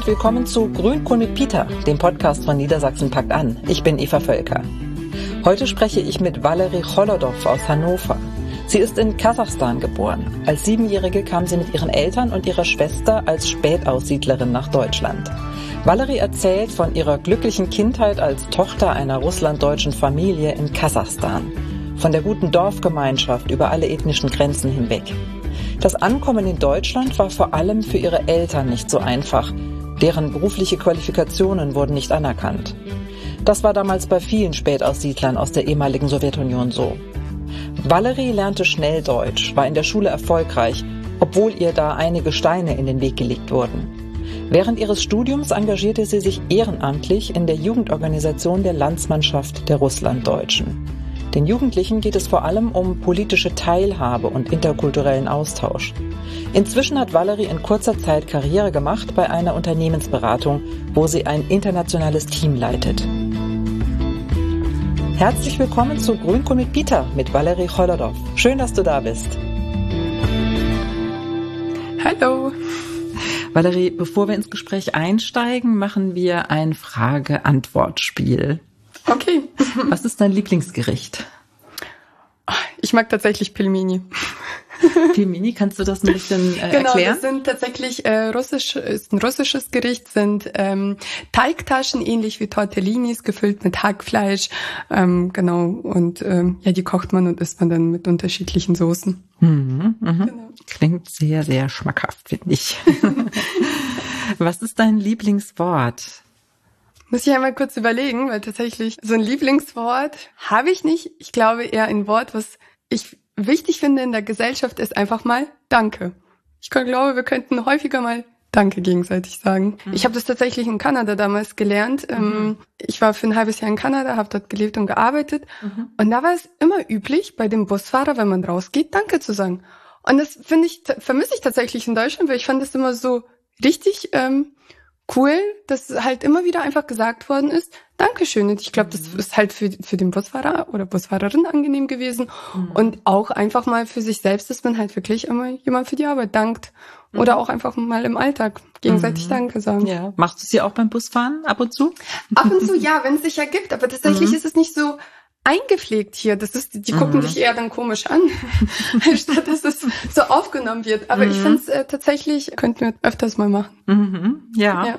und willkommen zu Grünkohl mit Peter, dem Podcast von Niedersachsen packt an. Ich bin Eva Völker. Heute spreche ich mit Valerie Cholodow aus Hannover. Sie ist in Kasachstan geboren. Als 7-Jährige kam sie mit ihren Eltern und ihrer Schwester als Spätaussiedlerin nach Deutschland. Valerie erzählt von ihrer glücklichen Kindheit als Tochter einer russlanddeutschen Familie in Kasachstan. Von der guten Dorfgemeinschaft über alle ethnischen Grenzen hinweg. Das Ankommen in Deutschland war vor allem für ihre Eltern nicht so einfach. Deren berufliche Qualifikationen wurden nicht anerkannt. Das war damals bei vielen Spätaussiedlern aus der ehemaligen Sowjetunion so. Valerie lernte schnell Deutsch, war in der Schule erfolgreich, obwohl ihr da einige Steine in den Weg gelegt wurden. Während ihres Studiums engagierte sie sich ehrenamtlich in der Jugendorganisation der Landsmannschaft der Russlanddeutschen. Den Jugendlichen geht es vor allem um politische Teilhabe und interkulturellen Austausch. Inzwischen hat Valerie in kurzer Zeit Karriere gemacht bei einer Unternehmensberatung, wo sie ein internationales Team leitet. Herzlich willkommen zu Grünkohl mit Peter mit Valerie Cholodow. Schön, dass du da bist. Hallo. Valerie, bevor wir ins Gespräch einsteigen, machen wir ein Frage-Antwort-Spiel. Okay. Was ist dein Lieblingsgericht? Ich mag tatsächlich Pelmeni. Pelmeni, kannst du das ein bisschen erklären? Genau, das sind tatsächlich ist ein russisches Gericht, sind Teigtaschen, ähnlich wie Tortellinis, gefüllt mit Hackfleisch. Genau, und die kocht man und isst man dann mit unterschiedlichen Soßen. Genau. Klingt sehr, sehr schmackhaft, finde ich. Was ist dein Lieblingswort? Muss ich einmal kurz überlegen, weil tatsächlich so ein Lieblingswort habe ich nicht. Ich glaube eher ein Wort, was ich wichtig finde in der Gesellschaft, ist einfach mal Danke. Ich glaube, wir könnten häufiger mal Danke gegenseitig sagen. Ich habe das tatsächlich in Kanada damals gelernt. Ich war für ein halbes Jahr in Kanada, habe dort gelebt und gearbeitet. Und da war es immer üblich, bei dem Busfahrer, wenn man rausgeht, Danke zu sagen. Und das vermisse ich tatsächlich in Deutschland, weil ich fand das immer so richtig cool, dass halt immer wieder einfach gesagt worden ist, Dankeschön. Und ich glaube, das ist halt für den Busfahrer oder Busfahrerin angenehm gewesen. Und auch einfach mal für sich selbst, dass man halt wirklich immer jemand für die Arbeit dankt. Oder auch einfach mal im Alltag gegenseitig Danke sagen. Ja. Machst du es ja auch beim Busfahren ab und zu? Ab und zu, ja, wenn es sich ergibt. Aber tatsächlich ist es nicht so eingepflegt hier. Die gucken dich eher dann komisch an, statt dass es so aufgenommen wird. Aber ich finde es tatsächlich, könnten wir öfters mal machen. Ja.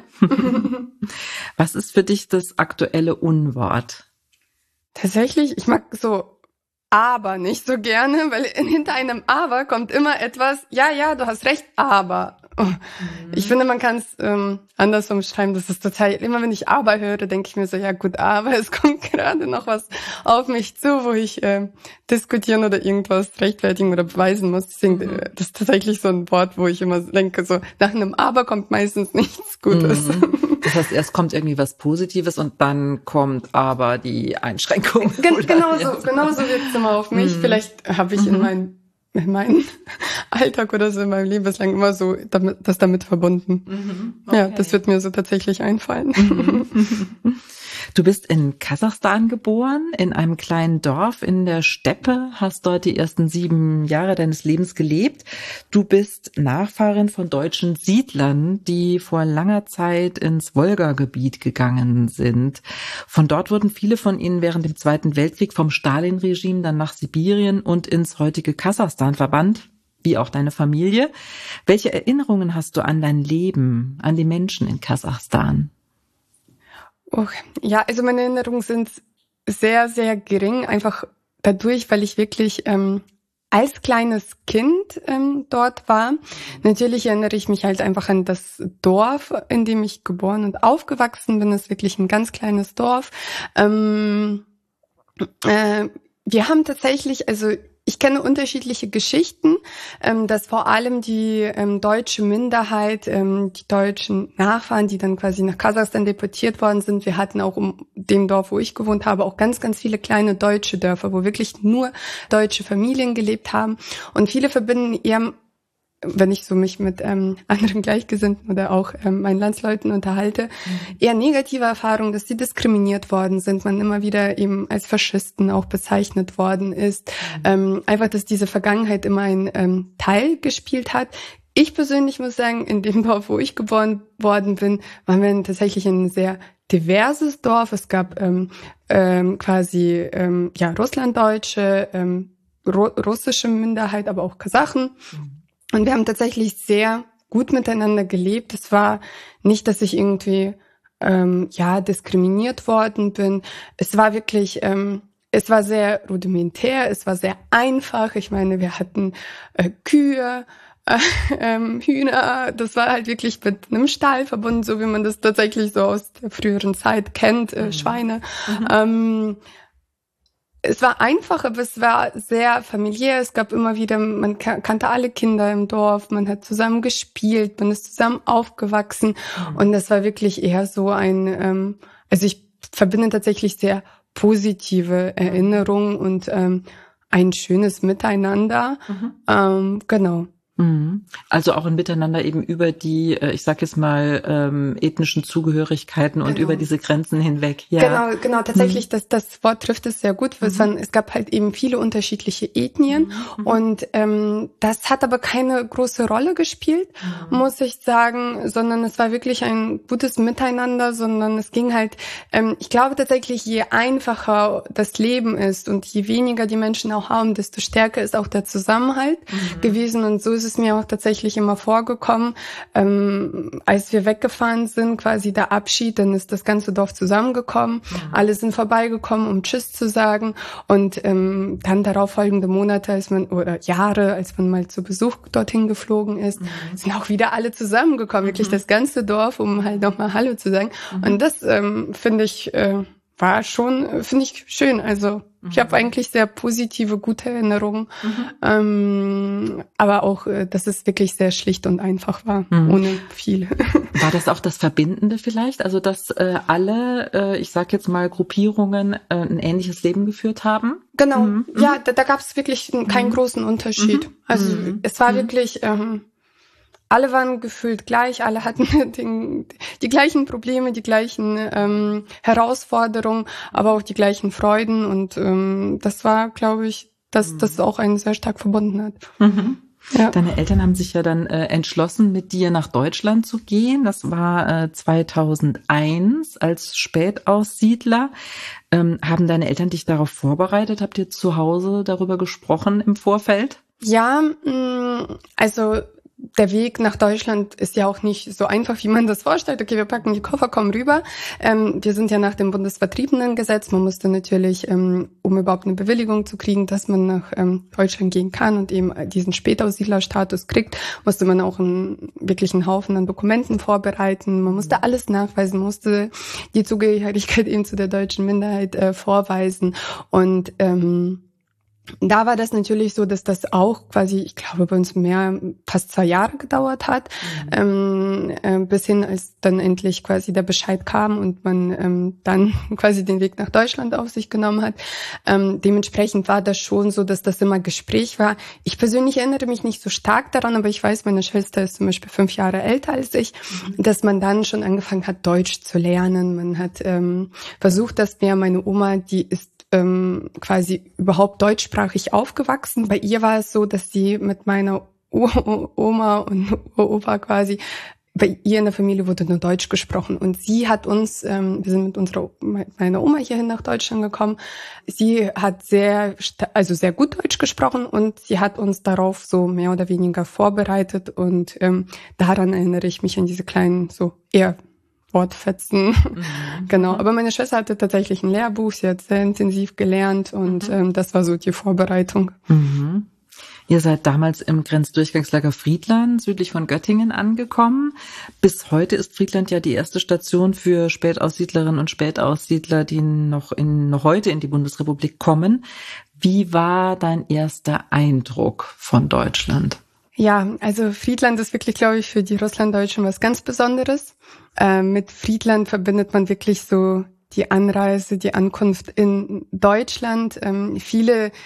Was ist für dich das aktuelle Unwort? Tatsächlich, ich mag so aber nicht so gerne, weil hinter einem aber kommt immer etwas, ja, du hast recht, aber. Ich finde, man kann es anders umschreiben. Das ist total, immer wenn ich aber höre, denke ich mir so, ja gut, aber es kommt gerade noch was auf mich zu, wo ich diskutieren oder irgendwas rechtfertigen oder beweisen muss. Deswegen, das ist tatsächlich so ein Wort, wo ich immer denke, so nach einem aber kommt meistens nichts Gutes. Das heißt, erst kommt irgendwie was Positives und dann kommt aber die Einschränkung. Genau so wirkt es immer auf mich. Vielleicht habe ich in meinem Alltag oder so in meinem Leben bislang immer so das damit verbunden. Okay. Ja, das wird mir so tatsächlich einfallen. Du bist in Kasachstan geboren, in einem kleinen Dorf in der Steppe, hast dort die ersten 7 Jahre deines Lebens gelebt. Du bist Nachfahrin von deutschen Siedlern, die vor langer Zeit ins Wolga-Gebiet gegangen sind. Von dort wurden viele von ihnen während dem Zweiten Weltkrieg vom Stalin-Regime dann nach Sibirien und ins heutige Kasachstan verbannt, wie auch deine Familie. Welche Erinnerungen hast du an dein Leben, an die Menschen in Kasachstan? Ja, also meine Erinnerungen sind sehr, sehr gering, einfach dadurch, weil ich wirklich als kleines Kind dort war. Natürlich erinnere ich mich halt einfach an das Dorf, in dem ich geboren und aufgewachsen bin. Das ist wirklich ein ganz kleines Dorf. Wir haben tatsächlich, also ich kenne unterschiedliche Geschichten, dass vor allem die deutsche Minderheit, die deutschen Nachfahren, die dann quasi nach Kasachstan deportiert worden sind, wir hatten auch um dem Dorf, wo ich gewohnt habe, auch ganz, ganz viele kleine deutsche Dörfer, wo wirklich nur deutsche Familien gelebt haben. Und viele verbinden eher, wenn ich so mich mit anderen Gleichgesinnten oder auch meinen Landsleuten unterhalte, eher negative Erfahrungen, dass sie diskriminiert worden sind, man immer wieder eben als Faschisten auch bezeichnet worden ist. Einfach, dass diese Vergangenheit immer einen Teil gespielt hat. Ich persönlich muss sagen, in dem Dorf, wo ich geboren worden bin, waren wir tatsächlich ein sehr diverses Dorf. Es gab Russlanddeutsche, russische Minderheit, aber auch Kasachen. Und wir haben tatsächlich sehr gut miteinander gelebt. Es war nicht, dass ich irgendwie diskriminiert worden bin. Es war wirklich, es war sehr rudimentär, es war sehr einfach. Ich meine, wir hatten Kühe, Hühner, das war halt wirklich mit einem Stall verbunden, so wie man das tatsächlich so aus der früheren Zeit kennt, Schweine. Es war einfach, aber es war sehr familiär. Es gab immer wieder, man kannte alle Kinder im Dorf, man hat zusammen gespielt, man ist zusammen aufgewachsen. Und das war wirklich eher so also ich verbinde tatsächlich sehr positive Erinnerungen und ein schönes Miteinander. Genau. Also auch ein Miteinander eben über die, ich sag jetzt mal, ethnischen Zugehörigkeiten und über diese Grenzen hinweg. Ja. Genau, tatsächlich, das Wort trifft es sehr gut. Es gab halt eben viele unterschiedliche Ethnien und das hat aber keine große Rolle gespielt, muss ich sagen, sondern es war wirklich ein gutes Miteinander, sondern es ging halt, ich glaube tatsächlich, je einfacher das Leben ist und je weniger die Menschen auch haben, desto stärker ist auch der Zusammenhalt gewesen und so ist es mir auch tatsächlich immer vorgekommen, als wir weggefahren sind, quasi der Abschied, dann ist das ganze Dorf zusammengekommen, alle sind vorbeigekommen, um Tschüss zu sagen und dann darauf folgende Monate, oder Jahre, als man mal zu Besuch dorthin geflogen ist, sind auch wieder alle zusammengekommen, wirklich das ganze Dorf, um halt nochmal Hallo zu sagen und das finde ich finde ich schön, also ich habe eigentlich sehr positive, gute Erinnerungen, aber auch, dass es wirklich sehr schlicht und einfach war, ohne viel. War das auch das Verbindende vielleicht? Also, dass alle, ich sag jetzt mal, Gruppierungen ein ähnliches Leben geführt haben? Genau, ja, da gab es wirklich keinen großen Unterschied. Also es war wirklich... alle waren gefühlt gleich, alle hatten die gleichen Probleme, die gleichen Herausforderungen, aber auch die gleichen Freuden und das war, glaube ich, dass das auch einen sehr stark verbunden hat. Ja. Deine Eltern haben sich ja dann entschlossen, mit dir nach Deutschland zu gehen. Das war 2001 als Spätaussiedler. Haben deine Eltern dich darauf vorbereitet? Habt ihr zu Hause darüber gesprochen im Vorfeld? Ja, also der Weg nach Deutschland ist ja auch nicht so einfach, wie man das vorstellt. Okay, wir packen die Koffer, kommen rüber. Wir sind ja nach dem Bundesvertriebenengesetz. Man musste natürlich, um überhaupt eine Bewilligung zu kriegen, dass man nach Deutschland gehen kann und eben diesen Spätaussiedlerstatus kriegt, musste man auch wirklich einen Haufen an Dokumenten vorbereiten. Man musste alles nachweisen, musste die Zugehörigkeit eben zu der deutschen Minderheit vorweisen und da war das natürlich so, dass das auch quasi, ich glaube, bei uns fast 2 Jahre gedauert hat, bis hin, als dann endlich quasi der Bescheid kam und man dann quasi den Weg nach Deutschland auf sich genommen hat. Dementsprechend war das schon so, dass das immer Gespräch war. Ich persönlich erinnere mich nicht so stark daran, aber ich weiß, meine Schwester ist zum Beispiel 5 Jahre älter als ich, dass man dann schon angefangen hat, Deutsch zu lernen. Man hat versucht, dass meine Oma, die ist quasi überhaupt deutschsprachig aufgewachsen. Bei ihr war es so, dass sie mit meiner Oma und Opa quasi, bei ihr in der Familie wurde nur Deutsch gesprochen und sie hat uns, wir sind mit meiner Oma hierhin nach Deutschland gekommen, sie hat sehr gut Deutsch gesprochen und sie hat uns darauf so mehr oder weniger vorbereitet und daran erinnere ich mich an diese kleinen, so eher Wortfetzen. Genau. Aber meine Schwester hatte tatsächlich ein Lehrbuch, sie hat sehr intensiv gelernt und das war so die Vorbereitung. Ihr seid damals im Grenzdurchgangslager Friedland südlich von Göttingen angekommen. Bis heute ist Friedland ja die erste Station für Spätaussiedlerinnen und Spätaussiedler, die noch heute in die Bundesrepublik kommen. Wie war dein erster Eindruck von Deutschland? Ja, also Friedland ist wirklich, glaube ich, für die Russlanddeutschen was ganz Besonderes. Mit Friedland verbindet man wirklich so die Anreise, die Ankunft in Deutschland. Viele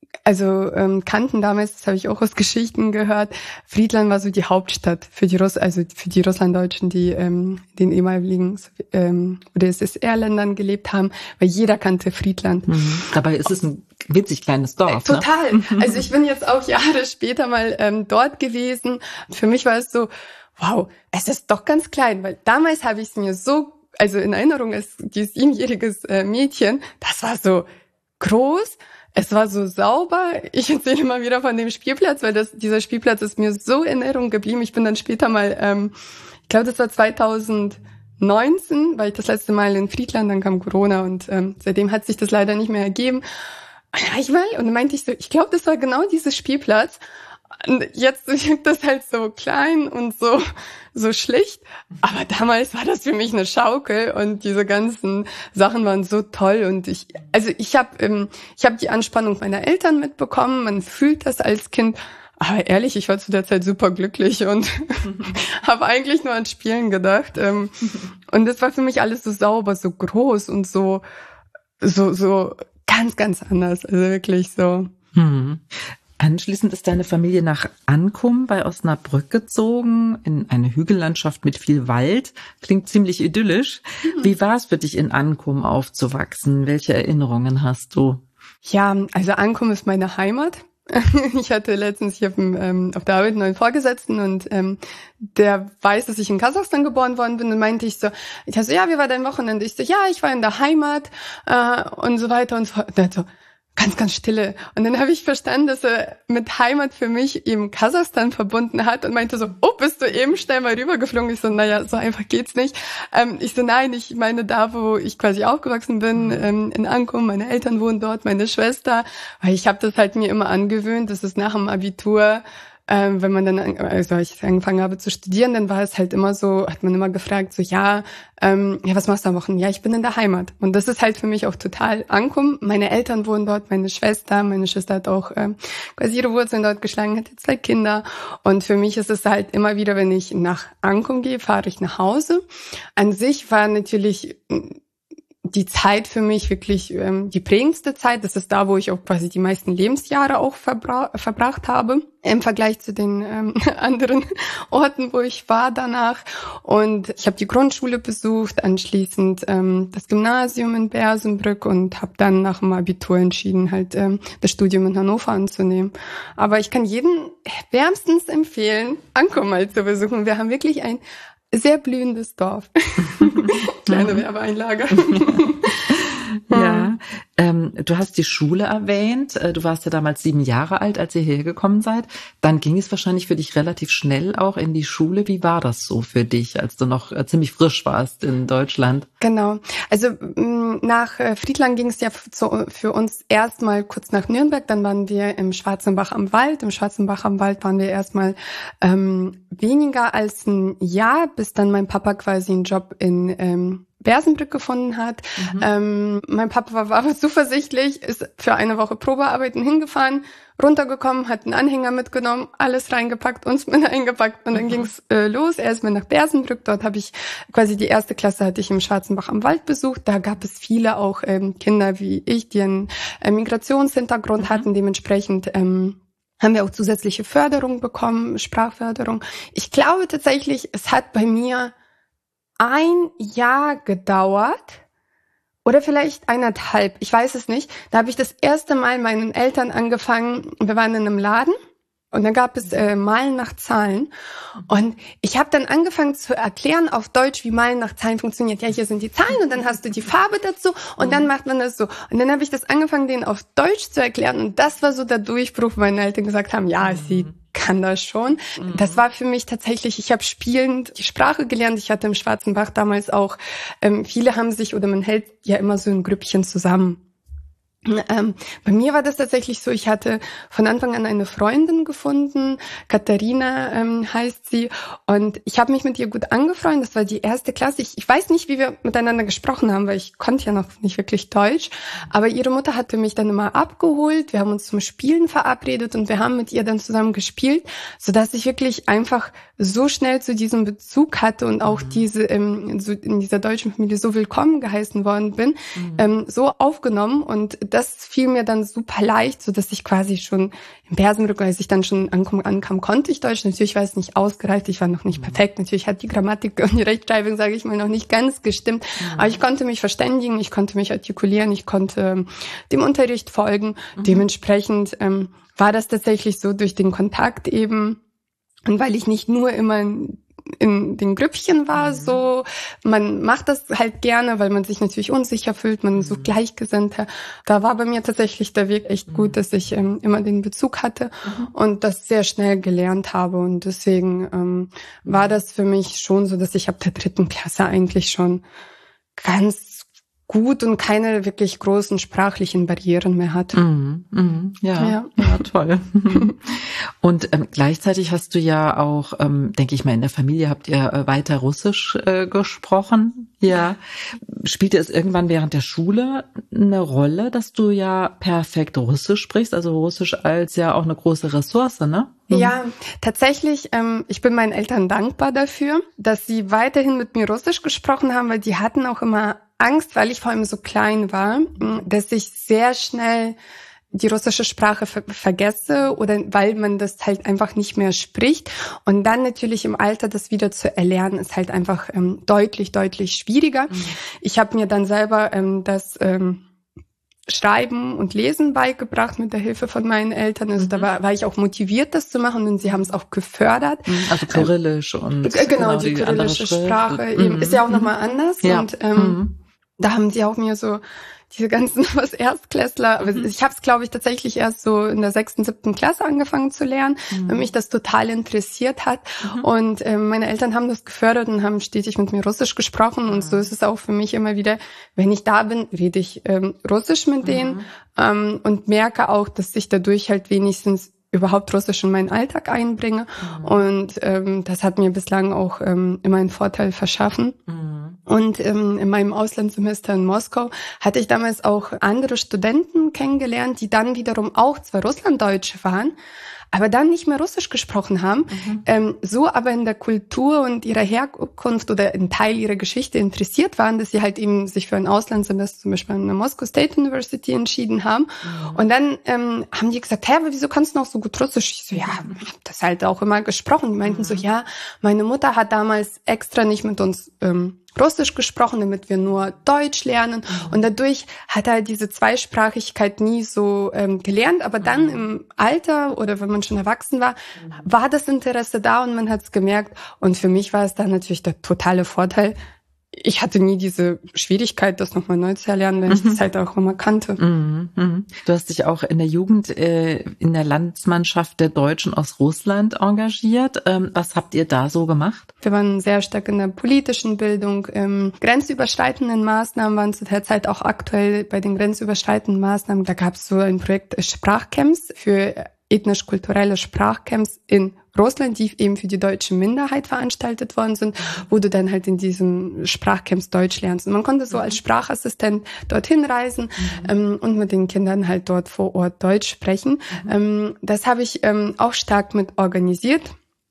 kannten damals, das habe ich auch aus Geschichten gehört, Friedland war so die Hauptstadt für die Russlanddeutschen, die in den ehemaligen oder SSR-Ländern gelebt haben, weil jeder kannte Friedland. Dabei ist es ein winzig kleines Dorf. Total. Ne? Also ich bin jetzt auch Jahre später mal dort gewesen. Für mich war es so, wow, es ist doch ganz klein, weil damals habe ich es mir so, also in Erinnerung als dieses 7-jähriges Mädchen, das war so groß, es war so sauber. Ich erzähle immer wieder von dem Spielplatz, weil dieser Spielplatz ist mir so in Erinnerung geblieben. Ich bin dann später mal, ich glaube, das war 2019, war ich das letzte Mal in Friedland, dann kam Corona und seitdem hat sich das leider nicht mehr ergeben. Und dann meinte ich so, ich glaube, das war genau dieser Spielplatz. Und jetzt wirkt das halt so klein und so schlicht. Aber damals war das für mich eine Schaukel und diese ganzen Sachen waren so toll. Und ich habe die Anspannung meiner Eltern mitbekommen. Man fühlt das als Kind. Aber ehrlich, ich war zu der Zeit super glücklich und habe eigentlich nur an Spielen gedacht. Und das war für mich alles so sauber, so groß und so ganz, ganz anders. Also wirklich so. Anschließend ist deine Familie nach Ankum bei Osnabrück gezogen, in eine Hügellandschaft mit viel Wald. Klingt ziemlich idyllisch. Wie war es für dich, in Ankum aufzuwachsen? Welche Erinnerungen hast du? Ja, also Ankum ist meine Heimat. Ich hatte letztens hier auf der Arbeit einen neuen Vorgesetzten und der weiß, dass ich in Kasachstan geboren worden bin und meinte ich so, ja, wie war dein Wochenende? Ich so, ja, ich war in der Heimat und so weiter und so fort. Und er so, ganz, ganz stille. Und dann habe ich verstanden, dass er mit Heimat für mich eben Kasachstan verbunden hat und meinte so, oh, bist du eben schnell mal rübergeflogen? Ich so, naja, so einfach geht's nicht. Ich so, nein, ich meine da, wo ich quasi aufgewachsen bin, in Ankum, meine Eltern wohnen dort, meine Schwester, weil ich habe das halt mir immer angewöhnt, dass es nach dem Abitur, wenn man dann, also ich angefangen habe zu studieren, dann war es halt immer so, hat man immer gefragt, so, ja, was machst du am Wochenende? Ja, ich bin in der Heimat. Und das ist halt für mich auch total Ankum. Meine Eltern wohnen dort, meine Schwester hat auch quasi ihre Wurzeln dort geschlagen, hat jetzt 2 Kinder. Und für mich ist es halt immer wieder, wenn ich nach Ankum gehe, fahre ich nach Hause. An sich war natürlich die Zeit für mich wirklich die prägendste Zeit. Das ist da, wo ich auch quasi die meisten Lebensjahre auch verbracht habe, im Vergleich zu den anderen Orten, wo ich war danach. Und ich habe die Grundschule besucht, anschließend das Gymnasium in Bersenbrück und habe dann nach dem Abitur entschieden, halt das Studium in Hannover anzunehmen. Aber ich kann jedem wärmstens empfehlen, Ankum mal zu besuchen. Wir haben wirklich ein sehr blühendes Dorf. Kleine Werbeeinlage. Ja, du hast die Schule erwähnt. Du warst ja damals 7 Jahre alt, als ihr hergekommen seid. Dann ging es wahrscheinlich für dich relativ schnell auch in die Schule. Wie war das so für dich, als du noch ziemlich frisch warst in Deutschland? Genau. Also nach Friedland ging es ja für uns erstmal kurz nach Nürnberg. Dann waren wir im Schwarzenbach am Wald. Im Schwarzenbach am Wald waren wir erstmal weniger als ein Jahr, bis dann mein Papa quasi einen Job in Bersenbrück gefunden hat. Mein Papa war aber zuversichtlich, ist für eine Woche Probearbeiten hingefahren, runtergekommen, hat einen Anhänger mitgenommen, alles reingepackt, uns mit eingepackt und dann ging's los. Erstmal nach Bersenbrück, dort habe ich quasi die 1. Klasse hatte ich im Schwarzenbach am Wald besucht. Da gab es viele auch Kinder wie ich, die einen Migrationshintergrund hatten. Dementsprechend haben wir auch zusätzliche Förderung bekommen, Sprachförderung. Ich glaube tatsächlich, es hat bei mir 1 Jahr gedauert oder vielleicht 1,5, ich weiß es nicht. Da habe ich das erste Mal meinen Eltern angefangen, wir waren in einem Laden und dann gab es Malen nach Zahlen und ich habe dann angefangen zu erklären auf Deutsch, wie Malen nach Zahlen funktioniert. Ja, hier sind die Zahlen und dann hast du die Farbe dazu und dann macht man das so. Und dann habe ich das angefangen, denen auf Deutsch zu erklären und das war so der Durchbruch, wo meine Eltern gesagt haben, ja, sie kann das schon. Das war für mich tatsächlich, ich habe spielend die Sprache gelernt. Ich hatte im Schwarzenbach damals auch, viele haben sich, oder man hält ja immer so ein Grüppchen zusammen. Bei mir war das tatsächlich so, ich hatte von Anfang an eine Freundin gefunden, Katharina heißt sie, und ich habe mich mit ihr gut angefreundet, das war die 1. Klasse. Ich weiß nicht, wie wir miteinander gesprochen haben, weil ich konnte ja noch nicht wirklich Deutsch, aber ihre Mutter hatte mich dann immer abgeholt, wir haben uns zum Spielen verabredet und wir haben mit ihr dann zusammen gespielt, sodass ich wirklich einfach so schnell zu diesem Bezug hatte und auch diese so in dieser deutschen Familie so willkommen geheißen worden bin, so aufgenommen. Und das fiel mir dann super leicht, so dass ich quasi schon im Persenbrück, als ich dann schon ankam, konnte ich Deutsch. Natürlich war es nicht ausgereift, ich war noch nicht perfekt. Natürlich hat die Grammatik und die Rechtschreibung, sage ich mal, noch nicht ganz gestimmt. Aber ich konnte mich verständigen, ich konnte mich artikulieren, ich konnte dem Unterricht folgen. Dementsprechend war das tatsächlich so durch den Kontakt eben. Und weil ich nicht nur immer in den Grüppchen war, so, man macht das halt gerne, weil man sich natürlich unsicher fühlt, man so Gleichgesinnter. Da war bei mir tatsächlich der Weg echt gut, dass ich immer den Bezug hatte und das sehr schnell gelernt habe. Und deswegen war das für mich schon so, dass ich ab der 3. Klasse eigentlich schon ganz gut und keine wirklich großen sprachlichen Barrieren mehr hatte. Ja, toll. Und gleichzeitig hast du ja auch, denke ich mal, in der Familie habt ihr weiter Russisch gesprochen. Ja. Spielte es irgendwann während der Schule eine Rolle, dass du ja perfekt Russisch sprichst? Also Russisch als ja auch eine große Ressource, ne? Ja, tatsächlich, ich bin meinen Eltern dankbar dafür, dass sie weiterhin mit mir Russisch gesprochen haben, weil die hatten auch immer Angst, weil ich vor allem so klein war, dass ich sehr schnell die russische Sprache vergesse oder weil man das halt einfach nicht mehr spricht. Und dann natürlich im Alter das wieder zu erlernen, ist halt einfach deutlich schwieriger. Ich habe mir dann selber das Schreiben und Lesen beigebracht mit der Hilfe von meinen Eltern. Also da war ich auch motiviert, das zu machen und sie haben es auch gefördert. Also Kyrillisch und genau die kyrillische Sprache eben ist ja auch nochmal anders. Ja. Und da haben sie auch mir so diese ganzen Erstklässler, aber ich habe es, glaube ich, tatsächlich erst so in der 6., 7. Klasse angefangen zu lernen, weil mich das total interessiert hat. Und meine Eltern haben das gefördert und haben stetig mit mir Russisch gesprochen. Und so ist es auch für mich immer wieder, wenn ich da bin, rede ich Russisch mit denen und merke auch, dass ich dadurch halt wenigstens überhaupt Russisch in meinen Alltag einbringe. Und das hat mir bislang auch immer einen Vorteil verschaffen. Und in meinem Auslandssemester in Moskau hatte ich damals auch andere Studenten kennengelernt, die dann wiederum auch zwar Russlanddeutsche waren, aber dann nicht mehr Russisch gesprochen haben, so aber in der Kultur und ihrer Herkunft oder in Teil ihrer Geschichte interessiert waren, dass sie halt eben sich für ein Auslandssemester zum Beispiel an der Moscow State University entschieden haben. Und dann haben die gesagt, aber wieso kannst du noch so gut Russisch? Ich so, ja, ich hab das halt auch immer gesprochen. Die meinten so, ja, meine Mutter hat damals extra nicht mit uns Russisch gesprochen, damit wir nur Deutsch lernen. Und dadurch hat er diese Zweisprachigkeit nie so gelernt. Aber dann im Alter oder wenn man schon erwachsen war, war das Interesse da und man hat es gemerkt. Und für mich war es dann natürlich der totale Vorteil. Ich hatte nie diese Schwierigkeit, das nochmal neu zu erlernen, weil ich das halt auch immer kannte. Du hast dich auch in der Jugend in der Landsmannschaft der Deutschen aus Russland engagiert. Was habt ihr da so gemacht? Wir waren sehr stark in der politischen Bildung. Grenzüberschreitenden Maßnahmen waren zu der Zeit auch aktuell bei den grenzüberschreitenden Maßnahmen. Da gab es so ein Projekt Sprachcamps für ethnisch-kulturelle Sprachcamps in Russland, die eben für die deutsche Minderheit veranstaltet worden sind, wo du dann halt in diesen Sprachcamps Deutsch lernst. Und man konnte so als Sprachassistent dorthin reisen und mit den Kindern halt dort vor Ort Deutsch sprechen. Das habe ich auch stark mit organisiert.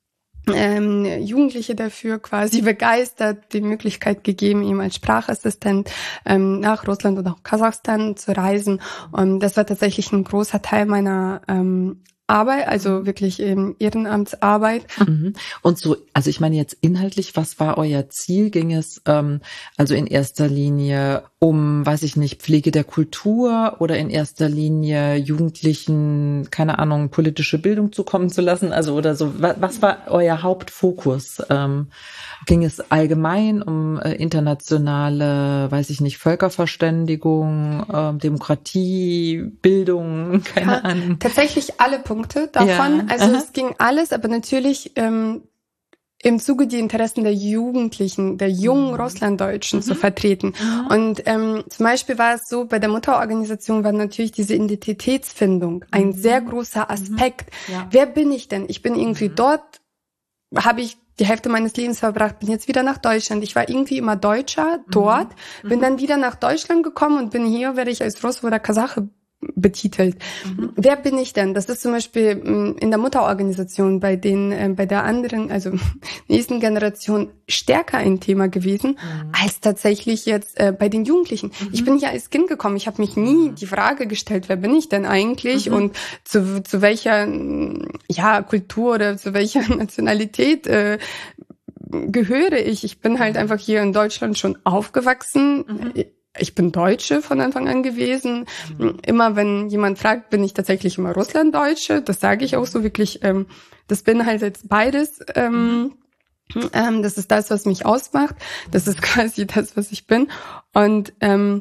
Jugendliche dafür quasi begeistert, die Möglichkeit gegeben, ihm als Sprachassistent nach Russland oder auch Kasachstan zu reisen. Und das war tatsächlich ein großer Teil meiner Arbeit, also wirklich Ehrenamtsarbeit. Und so, also ich meine jetzt inhaltlich, was war euer Ziel? Ging es also in erster Linie um, weiß ich nicht, Pflege der Kultur oder in erster Linie Jugendlichen, keine Ahnung, politische Bildung zukommen zu lassen? Also oder so, was war euer Hauptfokus? Ging es allgemein um internationale, weiß ich nicht, Völkerverständigung, Demokratie, Bildung, keine Ahnung? Tatsächlich alle Punkte davon. Ja. Also es ging alles, aber natürlich im Zuge die Interessen der Jugendlichen, der jungen Russlanddeutschen zu vertreten. Und zum Beispiel war es so, bei der Mutterorganisation war natürlich diese Identitätsfindung ein sehr großer Aspekt. Ja. Wer bin ich denn? Ich bin irgendwie dort, habe ich die Hälfte meines Lebens verbracht, bin jetzt wieder nach Deutschland. Ich war irgendwie immer Deutscher dort, bin dann wieder nach Deutschland gekommen und bin hier, werde ich als Russe oder Kasache betitelt. Wer bin ich denn? Das ist zum Beispiel in der Mutterorganisation bei der anderen, also nächsten Generation stärker ein Thema gewesen, als tatsächlich jetzt bei den Jugendlichen. Ich bin ja als Kind gekommen, ich habe mich nie die Frage gestellt, wer bin ich denn eigentlich und zu welcher Kultur oder zu welcher Nationalität gehöre ich. Ich bin halt einfach hier in Deutschland schon aufgewachsen. Ich bin Deutsche von Anfang an gewesen. Immer wenn jemand fragt, bin ich tatsächlich immer Russlanddeutsche. Das sage ich auch so wirklich. Das bin halt jetzt beides. Das ist das, was mich ausmacht. Das ist quasi das, was ich bin. Und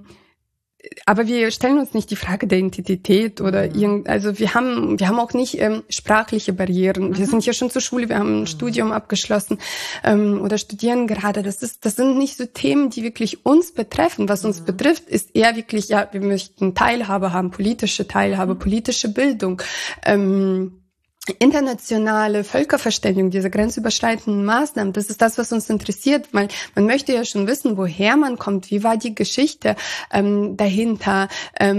aber wir stellen uns nicht die Frage der Identität oder also wir haben auch nicht sprachliche Barrieren. Wir sind ja schon zur Schule, wir haben ein Studium abgeschlossen oder studieren gerade. Das sind nicht so Themen, die wirklich uns betreffen. Was uns betrifft, ist eher wirklich, wir möchten Teilhabe haben, politische Teilhabe, politische Bildung, internationale Völkerverständigung, diese grenzüberschreitenden Maßnahmen, das ist das, was uns interessiert, weil man möchte ja schon wissen, woher man kommt, wie war die Geschichte dahinter,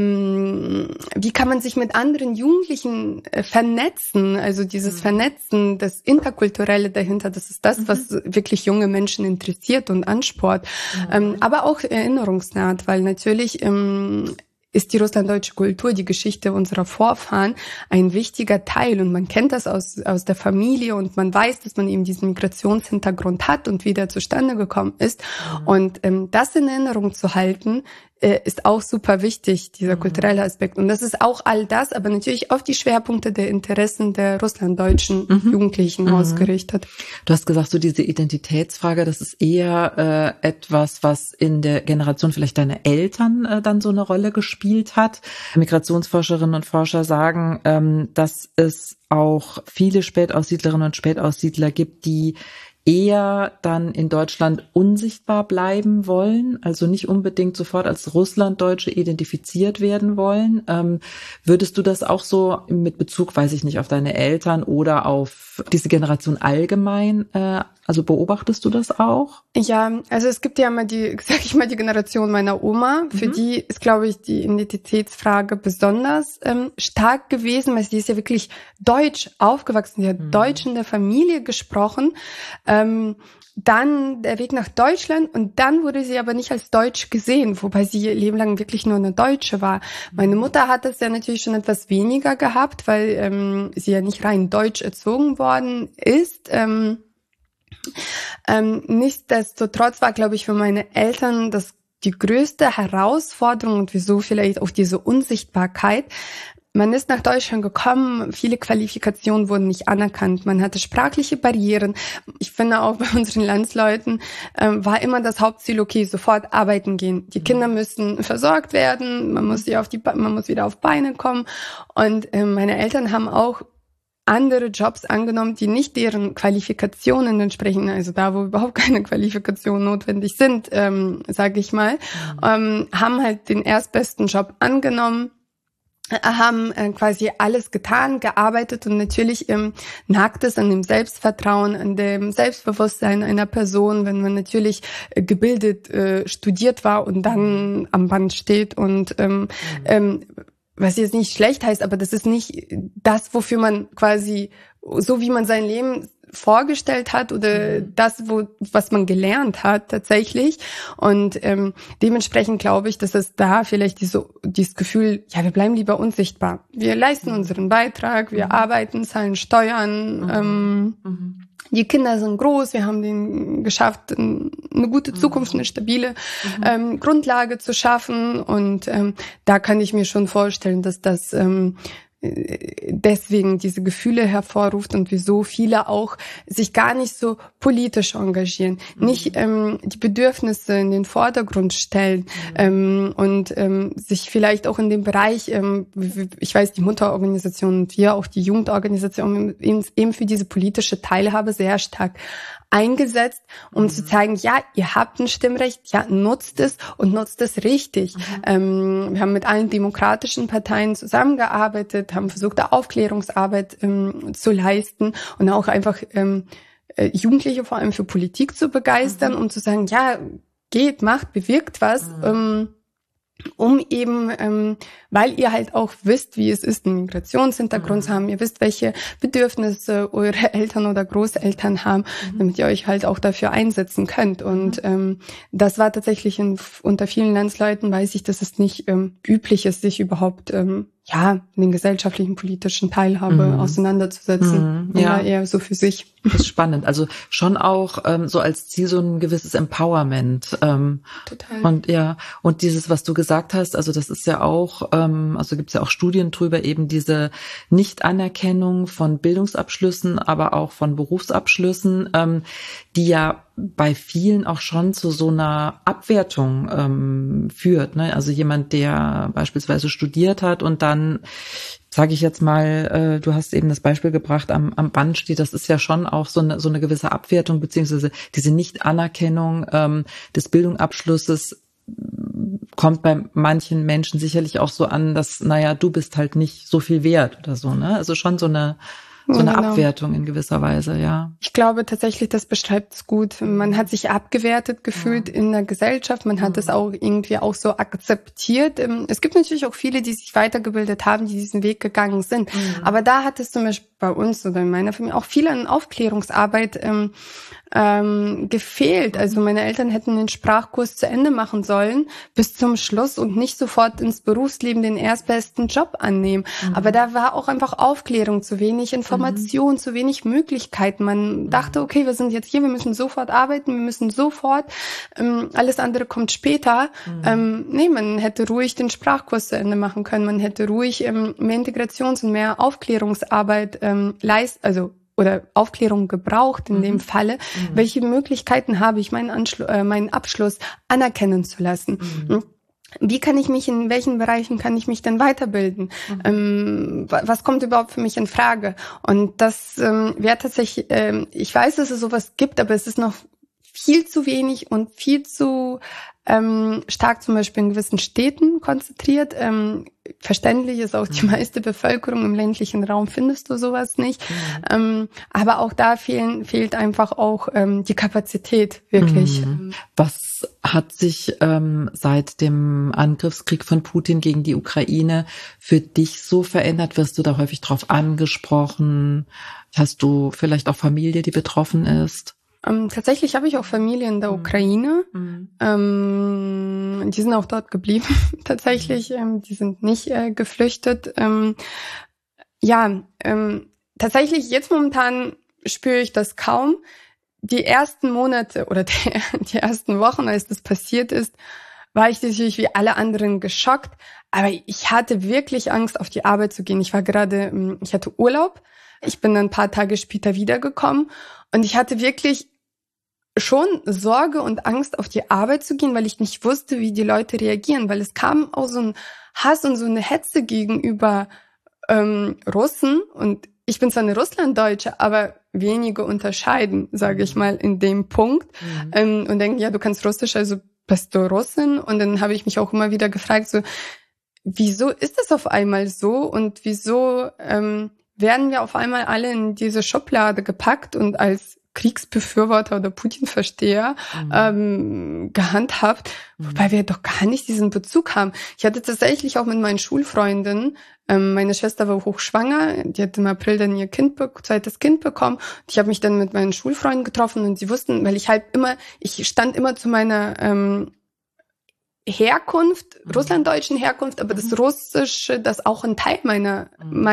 wie kann man sich mit anderen Jugendlichen vernetzen, also dieses Vernetzen, das Interkulturelle dahinter, das ist das, was wirklich junge Menschen interessiert und anspornt, aber auch erinnerungsnaht, weil natürlich ist die russlanddeutsche Kultur, die Geschichte unserer Vorfahren ein wichtiger Teil und man kennt das aus der Familie und man weiß, dass man eben diesen Migrationshintergrund hat und wie der zustande gekommen ist und das in Erinnerung zu halten, ist auch super wichtig, dieser kulturelle Aspekt. Und das ist auch all das, aber natürlich auf die Schwerpunkte der Interessen der russlanddeutschen Jugendlichen ausgerichtet. Du hast gesagt, so diese Identitätsfrage, das ist eher etwas, was in der Generation vielleicht deine Eltern dann so eine Rolle gespielt hat. Migrationsforscherinnen und Forscher sagen, dass es auch viele Spätaussiedlerinnen und Spätaussiedler gibt, die eher dann in Deutschland unsichtbar bleiben wollen, also nicht unbedingt sofort als Russlanddeutsche identifiziert werden wollen. Würdest du das auch so mit Bezug, weiß ich nicht, auf deine Eltern oder auf diese Generation allgemein, also beobachtest du das auch? Ja, also es gibt ja immer die Generation meiner Oma, für die ist, glaube ich, die Identitätsfrage besonders stark gewesen, weil sie ist ja wirklich deutsch aufgewachsen, sie hat Deutsch in der Familie gesprochen, dann der Weg nach Deutschland und dann wurde sie aber nicht als Deutsch gesehen, wobei sie ihr Leben lang wirklich nur eine Deutsche war. Meine Mutter hat das ja natürlich schon etwas weniger gehabt, weil sie ja nicht rein deutsch erzogen worden ist. Nichtsdestotrotz war, glaube ich, für meine Eltern das die größte Herausforderung und wieso vielleicht auch diese Unsichtbarkeit. Man ist nach Deutschland gekommen, viele Qualifikationen wurden nicht anerkannt, man hatte sprachliche Barrieren. Ich finde auch bei unseren Landsleuten war immer das Hauptziel, okay, sofort arbeiten gehen. Die Kinder müssen versorgt werden, man muss wieder auf Beine kommen. Und meine Eltern haben auch andere Jobs angenommen, die nicht deren Qualifikationen entsprechen, also da, wo überhaupt keine Qualifikationen notwendig sind, sage ich mal, haben halt den erstbesten Job angenommen, haben quasi alles getan, gearbeitet und natürlich nagt es an dem Selbstvertrauen, an dem Selbstbewusstsein einer Person, wenn man natürlich gebildet, studiert war und dann am Band steht und was jetzt nicht schlecht heißt, aber das ist nicht das, wofür man quasi, so wie man sein Leben vorgestellt hat oder das, was man gelernt hat tatsächlich. Und dementsprechend glaube ich, dass es da vielleicht dieses Gefühl, ja, wir bleiben lieber unsichtbar. Wir leisten unseren Beitrag, wir arbeiten, zahlen Steuern, die Kinder sind groß, wir haben denen geschafft, eine gute Zukunft, eine stabile Grundlage zu schaffen. Und da kann ich mir schon vorstellen, dass das deswegen diese Gefühle hervorruft und wieso viele auch sich gar nicht so politisch engagieren, nicht die Bedürfnisse in den Vordergrund stellen und sich vielleicht auch in dem Bereich, ich weiß, die Mutterorganisation und wir auch die Jugendorganisation eben für diese politische Teilhabe sehr stark eingesetzt, um zu zeigen, ja, ihr habt ein Stimmrecht, ja, nutzt es und nutzt es richtig. Wir haben mit allen demokratischen Parteien zusammengearbeitet, haben versucht, da Aufklärungsarbeit zu leisten und auch einfach Jugendliche vor allem für Politik zu begeistern, um zu sagen, ja, geht, macht, bewirkt was. um eben, weil ihr halt auch wisst, wie es ist, einen Migrationshintergrund zu haben, ihr wisst, welche Bedürfnisse eure Eltern oder Großeltern haben, damit ihr euch halt auch dafür einsetzen könnt. Und das war tatsächlich unter vielen Landsleuten, weiß ich, dass es nicht üblich ist, sich überhaupt in den gesellschaftlichen, politischen Teilhabe auseinanderzusetzen. Ja, eher so für sich. Das ist spannend. Also schon auch so als Ziel so ein gewisses Empowerment. Total. Und dieses, was du gesagt hast, also das ist ja auch, also gibt es ja auch Studien drüber, eben diese Nichtanerkennung von Bildungsabschlüssen, aber auch von Berufsabschlüssen, die ja bei vielen auch schon zu so einer Abwertung führt. Ne? Also jemand, der beispielsweise studiert hat und dann, sage ich jetzt mal, du hast eben das Beispiel gebracht, am Band steht, das ist ja schon auch so eine gewisse Abwertung, beziehungsweise diese Nichtanerkennung des Bildungsabschlusses kommt bei manchen Menschen sicherlich auch so an, dass, du bist halt nicht so viel wert oder so, ne? Also schon so eine Abwertung in gewisser Weise, ja. Ich glaube tatsächlich, das beschreibt es gut. Man hat sich abgewertet gefühlt in der Gesellschaft. Man hat es auch irgendwie auch so akzeptiert. Es gibt natürlich auch viele, die sich weitergebildet haben, die diesen Weg gegangen sind. Aber da hat es zum Beispiel bei uns oder in meiner Familie auch viel an Aufklärungsarbeit gefehlt. Also meine Eltern hätten den Sprachkurs zu Ende machen sollen bis zum Schluss und nicht sofort ins Berufsleben den erstbesten Job annehmen. Aber da war auch einfach Aufklärung, zu wenig Information, zu wenig Möglichkeiten. Man dachte, okay, wir sind jetzt hier, wir müssen sofort arbeiten, wir müssen sofort, alles andere kommt später. Man hätte ruhig den Sprachkurs zu Ende machen können. Man hätte ruhig mehr Integrations- und mehr Aufklärungsarbeit oder Aufklärung gebraucht in dem Falle. Welche Möglichkeiten habe ich, meinen Abschluss anerkennen zu lassen? Wie kann ich mich, in welchen Bereichen kann ich mich denn weiterbilden? Was kommt überhaupt für mich in Frage? Und das wäre tatsächlich, ich weiß, dass es sowas gibt, aber es ist noch viel zu wenig und viel zu stark zum Beispiel in gewissen Städten konzentriert. Verständlich ist auch die meiste Bevölkerung im ländlichen Raum, findest du sowas nicht. Aber auch da fehlt einfach auch die Kapazität, wirklich. Was hat sich seit dem Angriffskrieg von Putin gegen die Ukraine für dich so verändert? Wirst du da häufig drauf angesprochen? Hast du vielleicht auch Familie, die betroffen ist? Tatsächlich habe ich auch Familie in der Ukraine. Die sind auch dort geblieben, tatsächlich. Die sind nicht geflüchtet. Tatsächlich jetzt momentan spüre ich das kaum. Die ersten Monate oder die ersten Wochen, als das passiert ist, war ich natürlich wie alle anderen geschockt. Aber ich hatte wirklich Angst, auf die Arbeit zu gehen. Ich hatte Urlaub. Ich bin dann ein paar Tage später wiedergekommen und ich hatte wirklich schon Sorge und Angst, auf die Arbeit zu gehen, weil ich nicht wusste, wie die Leute reagieren, weil es kam auch so ein Hass und so eine Hetze gegenüber Russen und ich bin zwar eine Russlanddeutsche, aber wenige unterscheiden, sage ich mal, in dem Punkt und denken, ja, du kannst Russisch, also bist du Russin? Und dann habe ich mich auch immer wieder gefragt, so, wieso ist das auf einmal so und wieso werden wir auf einmal alle in diese Schublade gepackt und als Kriegsbefürworter oder Putin-Versteher gehandhabt, wobei wir doch gar nicht diesen Bezug haben. Ich hatte tatsächlich auch mit meinen Schulfreundinnen, meine Schwester war hochschwanger, die hat im April dann ihr zweites Kind bekommen. Und ich habe mich dann mit meinen Schulfreunden getroffen und sie wussten, weil ich stand immer zu meiner Herkunft, russlanddeutschen Herkunft, aber das Russische, das auch ein Teil meiner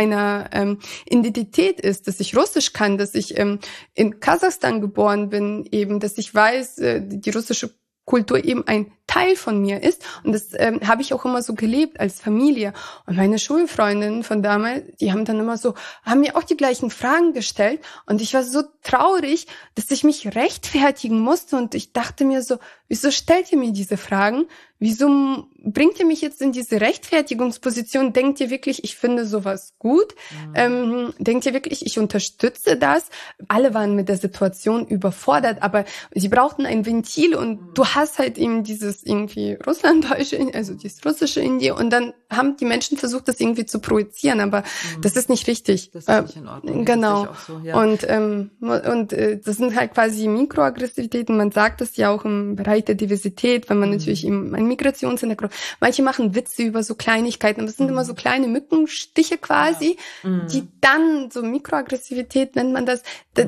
Identität ist, dass ich Russisch kann, dass ich in Kasachstan geboren bin, eben, dass ich weiß, die russische Kultur eben ein Teil von mir ist. Und das habe ich auch immer so gelebt als Familie. Und meine Schulfreundinnen von damals, die haben mir auch die gleichen Fragen gestellt. Und ich war so traurig, dass ich mich rechtfertigen musste. Und ich dachte mir so, wieso stellt ihr mir diese Fragen? Wieso bringt ihr mich jetzt in diese Rechtfertigungsposition? Denkt ihr wirklich, ich finde sowas gut? Denkt ihr wirklich, ich unterstütze das? Alle waren mit der Situation überfordert, aber sie brauchten ein Ventil und du hast halt eben dieses irgendwie Russlanddeutsche, also dieses Russische in dir und dann haben die Menschen versucht, das irgendwie zu projizieren, aber das ist nicht richtig. Das ist nicht in Ordnung. Genau. Das so, ja. Und das sind halt quasi Mikroaggressivitäten. Man sagt es ja auch im Bereich Bereich der Diversität, wenn man natürlich eben einen Migrationshintergrund, manche machen Witze über so Kleinigkeiten, aber es sind immer so kleine Mückenstiche quasi, die dann, so Mikroaggressivität nennt man das,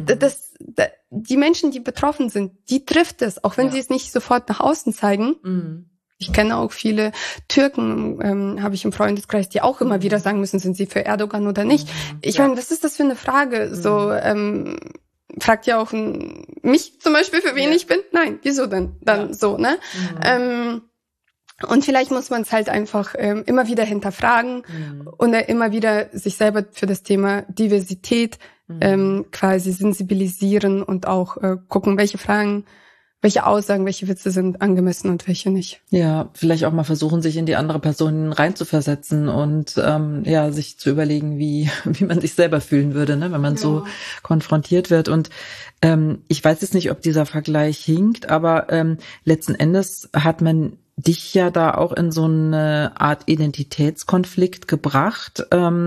die Menschen, die betroffen sind, die trifft es, auch wenn sie es nicht sofort nach außen zeigen. Ich kenne auch viele Türken, habe ich im Freundeskreis, die auch immer wieder sagen müssen, sind sie für Erdogan oder nicht. Ich meine, was ist das für eine Frage? So, fragt ja auch mich zum Beispiel, für wen ich bin. Nein, wieso denn? Dann so, ne? Und vielleicht muss man es halt einfach immer wieder hinterfragen und immer wieder sich selber für das Thema Diversität quasi sensibilisieren und auch gucken, welche Fragen, welche Aussagen, welche Witze sind angemessen und welche nicht. Ja, vielleicht auch mal versuchen, sich in die andere Person reinzuversetzen und sich zu überlegen, wie man sich selber fühlen würde, ne, wenn man so konfrontiert wird. Und ich weiß jetzt nicht, ob dieser Vergleich hinkt, aber letzten Endes hat man dich ja da auch in so eine Art Identitätskonflikt gebracht.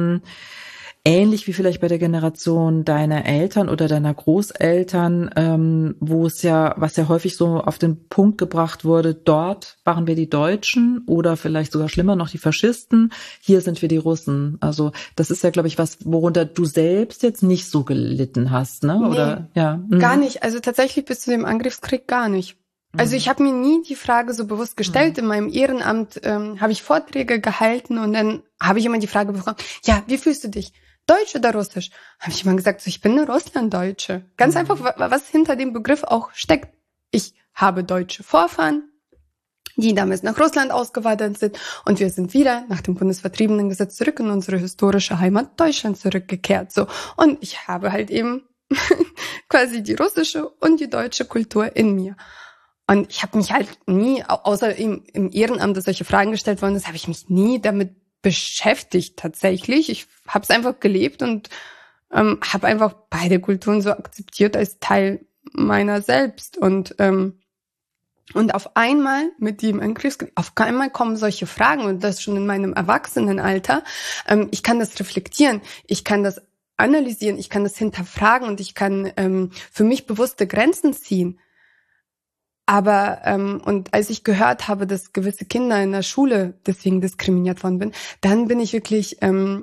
Ähnlich wie vielleicht bei der Generation deiner Eltern oder deiner Großeltern, was ja häufig so auf den Punkt gebracht wurde, dort waren wir die Deutschen oder vielleicht sogar schlimmer noch die Faschisten, hier sind wir die Russen. Also das ist ja, glaube ich, was, worunter du selbst jetzt nicht so gelitten hast, ne? Oder Gar nicht. Also tatsächlich bis zu dem Angriffskrieg gar nicht. Also ich habe mir nie die Frage so bewusst gestellt. In meinem Ehrenamt habe ich Vorträge gehalten und dann habe ich immer die Frage bekommen, ja, wie fühlst du dich? Deutsch oder Russisch? Habe ich immer gesagt, so, ich bin eine Russlanddeutsche. Ganz einfach, was hinter dem Begriff auch steckt. Ich habe deutsche Vorfahren, die damals nach Russland ausgewandert sind und wir sind wieder nach dem Bundesvertriebenengesetz zurück in unsere historische Heimat Deutschland zurückgekehrt. So, und ich habe halt eben quasi die russische und die deutsche Kultur in mir. Und ich habe mich halt nie, außer im Ehrenamt, dass solche Fragen gestellt worden ist, habe ich mich nie damit beschäftigt tatsächlich. Ich habe es einfach gelebt und habe einfach beide Kulturen so akzeptiert als Teil meiner selbst. Und auf einmal mit dem Angriffskrieg, auf einmal kommen solche Fragen und das schon in meinem Erwachsenenalter. Ich kann das reflektieren, ich kann das analysieren, ich kann das hinterfragen und ich kann für mich bewusste Grenzen ziehen. Aber und als ich gehört habe, dass gewisse Kinder in der Schule deswegen diskriminiert worden bin, dann bin ich wirklich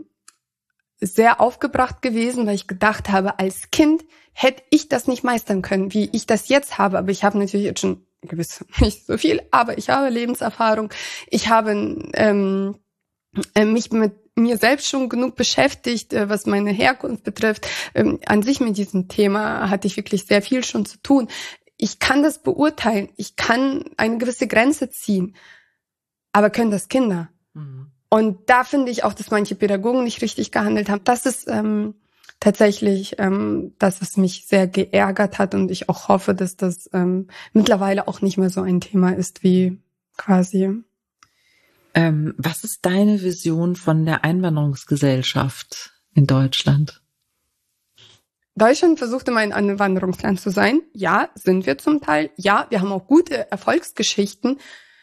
sehr aufgebracht gewesen, weil ich gedacht habe, als Kind hätte ich das nicht meistern können, wie ich das jetzt habe. Aber ich habe natürlich jetzt schon gewiss nicht so viel, aber ich habe Lebenserfahrung. Ich habe mich mit mir selbst schon genug beschäftigt, was meine Herkunft betrifft. An sich mit diesem Thema hatte ich wirklich sehr viel schon zu tun. Ich kann das beurteilen, ich kann eine gewisse Grenze ziehen, aber können das Kinder? Und da finde ich auch, dass manche Pädagogen nicht richtig gehandelt haben. Das ist tatsächlich das, was mich sehr geärgert hat und ich auch hoffe, dass das mittlerweile auch nicht mehr so ein Thema ist wie quasi. Was ist deine Vision von der Einwanderungsgesellschaft in Deutschland? Deutschland versucht immer ein Einwanderungsland zu sein. Ja, sind wir zum Teil. Ja, wir haben auch gute Erfolgsgeschichten.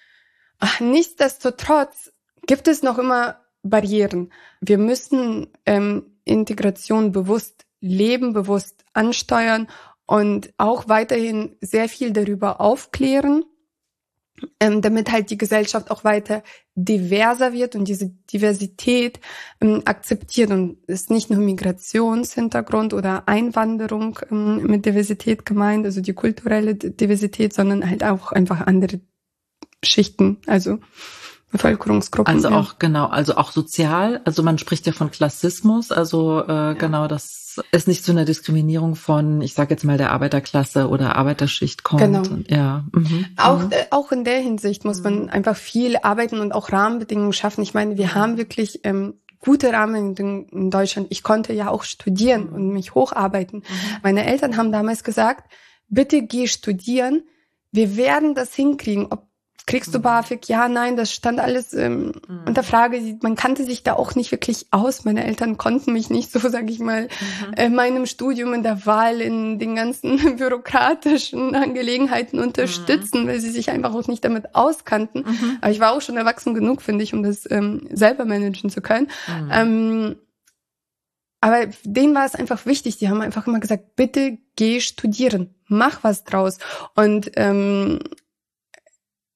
Nichtsdestotrotz gibt es noch immer Barrieren. Wir müssen Integration bewusst leben, bewusst ansteuern und auch weiterhin sehr viel darüber aufklären, damit halt die Gesellschaft auch weiter diverser wird und diese Diversität akzeptiert und ist nicht nur Migrationshintergrund oder Einwanderung mit Diversität gemeint, also die kulturelle Diversität, sondern halt auch einfach andere Schichten, also Bevölkerungsgruppen. Also auch, genau, also auch sozial, also man spricht ja von Klassismus, also genau, dass es nicht zu einer Diskriminierung von, ich sage jetzt mal, der Arbeiterklasse oder Arbeiterschicht kommt. Genau. Und, ja. Auch in der Hinsicht muss man einfach viel arbeiten und auch Rahmenbedingungen schaffen. Ich meine, wir haben wirklich gute Rahmenbedingungen in Deutschland. Ich konnte ja auch studieren und mich hocharbeiten. Meine Eltern haben damals gesagt, bitte geh studieren, wir werden das hinkriegen. Kriegst du BAföG? Ja, nein, das stand alles unter Frage. Man kannte sich da auch nicht wirklich aus. Meine Eltern konnten mich nicht so, sag ich mal, in meinem Studium, in der Wahl, in den ganzen bürokratischen Angelegenheiten unterstützen, weil sie sich einfach auch nicht damit auskannten. Aber ich war auch schon erwachsen genug, finde ich, um das selber managen zu können. Aber denen war es einfach wichtig. Die haben einfach immer gesagt, bitte geh studieren, mach was draus. Und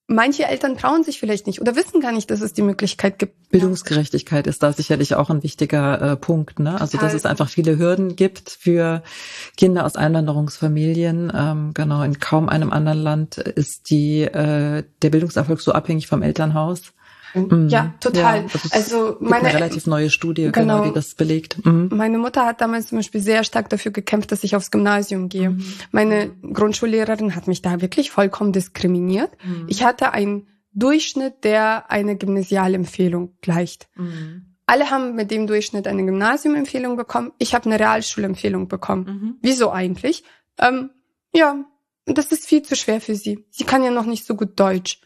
manche Eltern trauen sich vielleicht nicht oder wissen gar nicht, dass es die Möglichkeit gibt. Bildungsgerechtigkeit ist da sicherlich auch ein wichtiger Punkt, ne? Also, dass es einfach viele Hürden gibt für Kinder aus Einwanderungsfamilien. Genau, in kaum einem anderen Land ist der Bildungserfolg so abhängig vom Elternhaus. Ja, total. Ja, also eine relativ neue Studie, genau, die das belegt. Meine Mutter hat damals zum Beispiel sehr stark dafür gekämpft, dass ich aufs Gymnasium gehe. Meine Grundschullehrerin hat mich da wirklich vollkommen diskriminiert. Ich hatte einen Durchschnitt, der eine Gymnasialempfehlung gleicht. Alle haben mit dem Durchschnitt eine Gymnasiumempfehlung bekommen. Ich habe eine Realschulempfehlung bekommen. Wieso eigentlich? Ja, das ist viel zu schwer für sie. Sie kann ja noch nicht so gut Deutsch.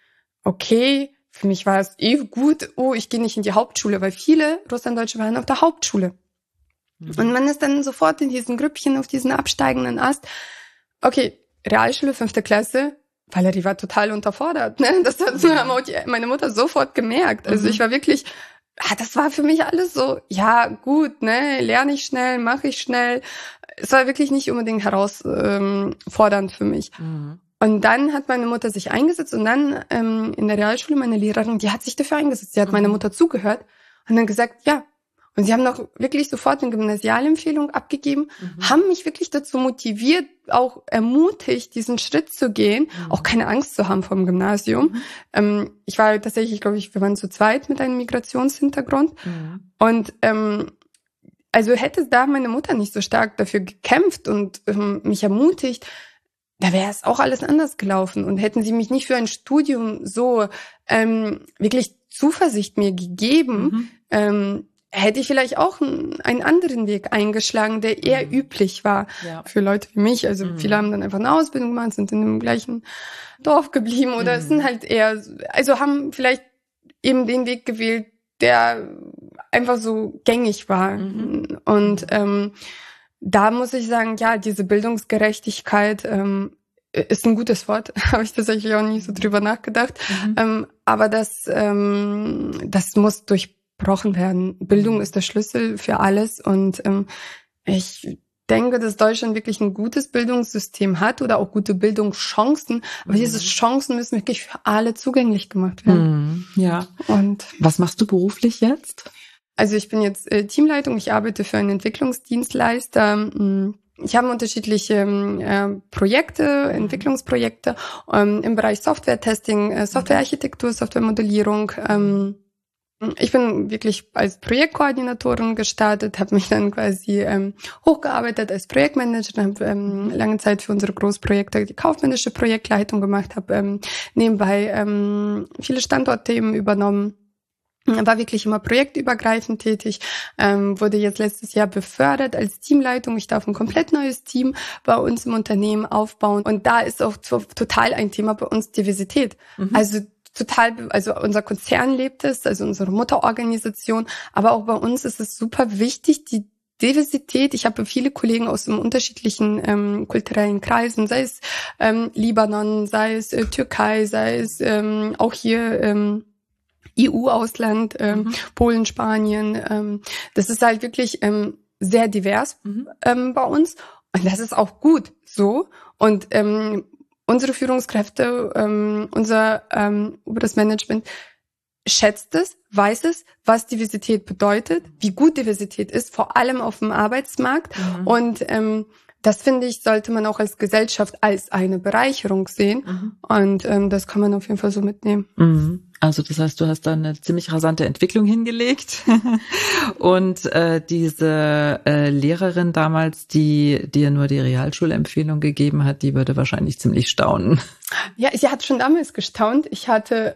Okay. Für mich war es gut, ich gehe nicht in die Hauptschule, weil viele Russlanddeutsche waren auf der Hauptschule. Und man ist dann sofort in diesen Grüppchen auf diesen absteigenden Ast. Okay, Realschule, 5. Klasse, Valerie war total unterfordert. Ne? Das hat meine Mutter sofort gemerkt. Also ich war wirklich, das war für mich alles so, ja gut, ne, lerne ich schnell, mache ich schnell. Es war wirklich nicht unbedingt herausfordernd für mich. Und dann hat meine Mutter sich eingesetzt und dann in der Realschule meine Lehrerin, die hat sich dafür eingesetzt. Sie hat meiner Mutter zugehört und dann gesagt, ja. Und sie haben noch wirklich sofort eine Gymnasialempfehlung abgegeben, haben mich wirklich dazu motiviert, auch ermutigt, diesen Schritt zu gehen, auch keine Angst zu haben vom Gymnasium. Ich war tatsächlich, glaube ich, wir waren zu zweit mit einem Migrationshintergrund. Und also hätte da meine Mutter nicht so stark dafür gekämpft und mich ermutigt, da wäre es auch alles anders gelaufen. Und hätten sie mich nicht für ein Studium so wirklich Zuversicht mir gegeben, hätte ich vielleicht auch einen anderen Weg eingeschlagen, der eher üblich war für Leute wie mich. Also viele haben dann einfach eine Ausbildung gemacht, sind in dem gleichen Dorf geblieben oder sind halt eher, also haben vielleicht eben den Weg gewählt, der einfach so gängig war. Und da muss ich sagen, ja, diese Bildungsgerechtigkeit ist ein gutes Wort, habe ich tatsächlich auch nie so drüber nachgedacht. Aber das muss durchbrochen werden. Bildung ist der Schlüssel für alles und ich denke, dass Deutschland wirklich ein gutes Bildungssystem hat oder auch gute Bildungschancen. Aber diese Chancen müssen wirklich für alle zugänglich gemacht werden. Ja. Und was machst du beruflich jetzt? Also ich bin jetzt Teamleitung, ich arbeite für einen Entwicklungsdienstleister. Ich habe unterschiedliche Projekte, Entwicklungsprojekte im Bereich Software-Testing, Softwarearchitektur, Softwaremodellierung. Ich bin wirklich als Projektkoordinatorin gestartet, habe mich dann quasi hochgearbeitet als Projektmanagerin, habe lange Zeit für unsere Großprojekte die kaufmännische Projektleitung gemacht, habe nebenbei viele Standortthemen übernommen. War wirklich immer projektübergreifend tätig, wurde jetzt letztes Jahr befördert als Teamleitung. Ich darf ein komplett neues Team bei uns im Unternehmen aufbauen. Und da ist auch total ein Thema bei uns Diversität. Also unser Konzern lebt es, also unsere Mutterorganisation. Aber auch bei uns ist es super wichtig, die Diversität. Ich habe viele Kollegen aus den unterschiedlichen kulturellen Kreisen, sei es Libanon, sei es Türkei, sei es auch hier EU-Ausland, Polen, Spanien. Das ist halt wirklich sehr divers bei uns. Und das ist auch gut so. Und unsere Führungskräfte, unser oberes Management schätzt es, weiß es, was Diversität bedeutet, wie gut Diversität ist, vor allem auf dem Arbeitsmarkt. Und das, finde ich, sollte man auch als Gesellschaft als eine Bereicherung sehen. Und das kann man auf jeden Fall so mitnehmen. Also das heißt, du hast da eine ziemlich rasante Entwicklung hingelegt. Und diese Lehrerin damals, die dir nur die Realschulempfehlung gegeben hat, die würde wahrscheinlich ziemlich staunen. Ja, sie hat schon damals gestaunt. Ich hatte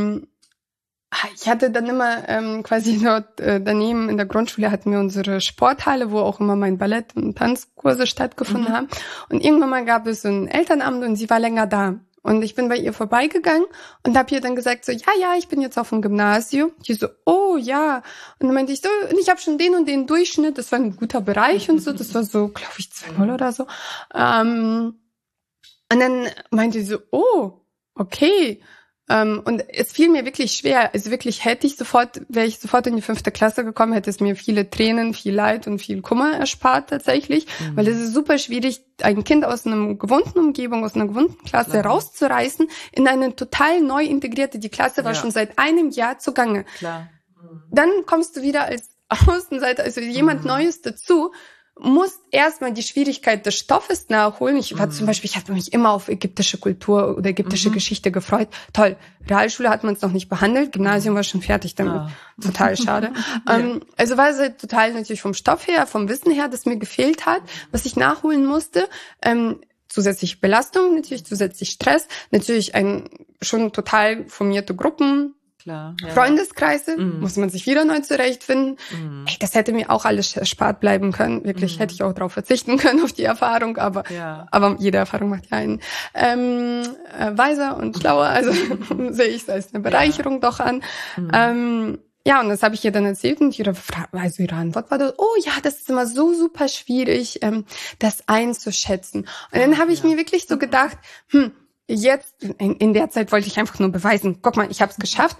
dann immer quasi dort daneben in der Grundschule hatten wir unsere Sporthalle, wo auch immer mein Ballett- und Tanzkurse stattgefunden haben. Und irgendwann mal gab es so ein Elternamt und sie war länger da. Und ich bin bei ihr vorbeigegangen und habe ihr dann gesagt so, ja, ich bin jetzt auf dem Gymnasium. Die so, oh ja. Und dann meinte ich so, und ich habe schon den und den Durchschnitt. Das war ein guter Bereich und so. Das war so, glaube ich, 2,0 oder so. Und dann meinte sie so, oh, okay. Und es fiel mir wirklich schwer. Also wirklich wäre ich sofort in die 5. Klasse gekommen, hätte es mir viele Tränen, viel Leid und viel Kummer erspart tatsächlich. Weil es ist super schwierig, ein Kind aus einer gewohnten Umgebung, aus einer gewohnten Klasse rauszureißen, in eine total neu integrierte, die Klasse war schon seit einem Jahr zugange. Klar. Dann kommst du wieder als Außenseiter, also jemand Neues dazu, musst erstmal die Schwierigkeit des Stoffes nachholen. Ich war zum Beispiel, ich hatte mich immer auf ägyptische Kultur oder ägyptische Geschichte gefreut. Toll. Realschule hat man es noch nicht behandelt. Gymnasium war schon fertig damit. Total schade. Also war es halt total natürlich vom Stoff her, vom Wissen her, das mir gefehlt hat, was ich nachholen musste. Zusätzliche Belastung, natürlich zusätzlich Stress, natürlich schon total formierte Gruppen. Klar, ja. Freundeskreise, muss man sich wieder neu zurechtfinden. Ey, das hätte mir auch alles erspart bleiben können. Wirklich hätte ich auch darauf verzichten können, auf die Erfahrung, aber jede Erfahrung macht ja einen weiser und schlauer. Also sehe ich es als eine Bereicherung doch an. Und das habe ich ihr dann erzählt und ihre Antwort war das, oh ja, das ist immer so super schwierig, das einzuschätzen. Und dann habe ich mir wirklich so gedacht, jetzt, in der Zeit wollte ich einfach nur beweisen, guck mal, ich habe es geschafft.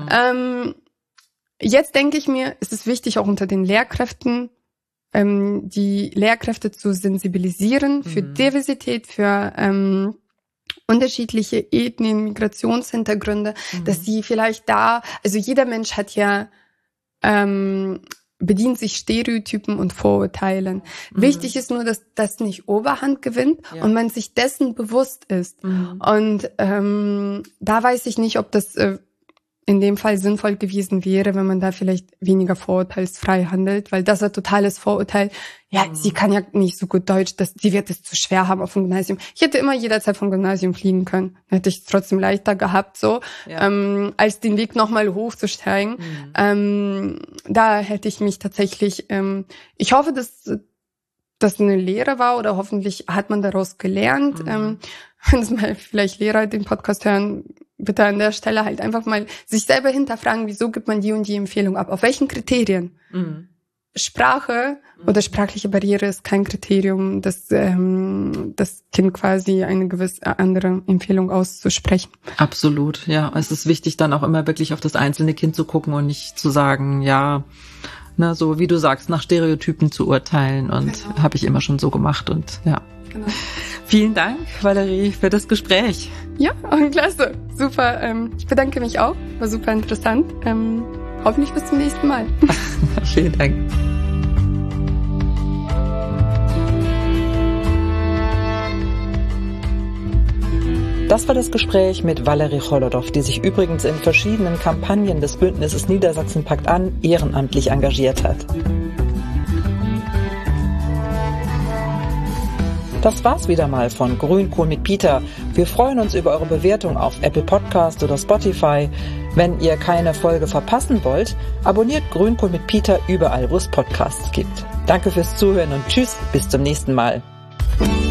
Jetzt denke ich mir, es ist wichtig, auch unter den Lehrkräften, die Lehrkräfte zu sensibilisieren für Diversität, für unterschiedliche Ethnien, Migrationshintergründe, dass sie vielleicht also jeder Mensch hat ja bedient sich Stereotypen und Vorurteilen. Wichtig ist nur, dass das nicht Oberhand gewinnt und man sich dessen bewusst ist. Und da weiß ich nicht, ob das in dem Fall sinnvoll gewesen wäre, wenn man da vielleicht weniger vorurteilsfrei handelt, weil das ist ein totales Vorurteil. Ja, sie kann ja nicht so gut Deutsch, sie wird es zu schwer haben auf dem Gymnasium. Ich hätte immer jederzeit vom Gymnasium fliegen können. Dann hätte ich es trotzdem leichter gehabt, als den Weg nochmal hochzusteigen. Da hätte ich mich tatsächlich, ich hoffe, dass das eine Lehre war oder hoffentlich hat man daraus gelernt. Wenn es mal vielleicht Lehrer den Podcast hören, bitte an der Stelle halt einfach mal sich selber hinterfragen, wieso gibt man die und die Empfehlung ab? Auf welchen Kriterien? Sprache oder sprachliche Barriere ist kein Kriterium, das Kind quasi eine gewisse andere Empfehlung auszusprechen. Absolut, ja. Es ist wichtig, dann auch immer wirklich auf das einzelne Kind zu gucken und nicht zu sagen, so wie du sagst, nach Stereotypen zu urteilen und habe ich immer schon so gemacht und ja. Genau. Vielen Dank, Valerie, für das Gespräch. Ja, klasse. Super. Ich bedanke mich auch. War super interessant. Hoffentlich bis zum nächsten Mal. Vielen Dank. Das war das Gespräch mit Valerie Cholodov, die sich übrigens in verschiedenen Kampagnen des Bündnisses Niedersachsen packt an ehrenamtlich engagiert hat. Das war's wieder mal von Grünkohl mit Peter. Wir freuen uns über eure Bewertung auf Apple Podcast oder Spotify. Wenn ihr keine Folge verpassen wollt, abonniert Grünkohl mit Peter überall, wo es Podcasts gibt. Danke fürs Zuhören und tschüss, bis zum nächsten Mal.